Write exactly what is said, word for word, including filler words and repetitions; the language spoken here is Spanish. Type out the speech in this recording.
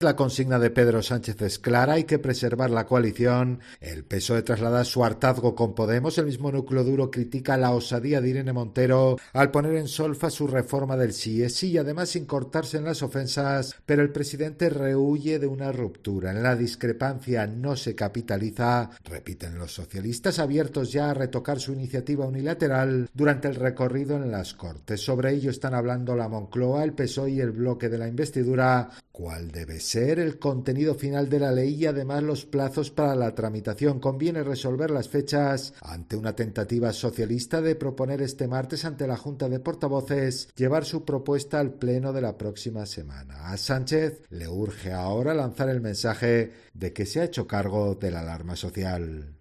La consigna de Pedro Sánchez es clara, hay que preservar la coalición. El P S O E traslada su hartazgo con Podemos. El mismo núcleo duro critica la osadía de Irene Montero al poner en solfa su reforma del sí es sí y además sin cortarse en las ofensas, pero el presidente rehuye de una ruptura. En la discrepancia no se capitaliza, repiten los socialistas, abiertos ya a retocar su iniciativa unilateral durante el recorrido en las Cortes. Sobre ello están hablando la Moncloa, el P S O E y el bloque de la investidura. ¿Cuál debe ser el contenido final de la ley y además los plazos para la tramitación? Conviene resolver las fechas ante una tentativa socialista de proponer este martes ante la Junta de Portavoces llevar su propuesta al pleno de la próxima semana. A Sánchez le urge ahora lanzar el mensaje de que se ha hecho cargo de la alarma social.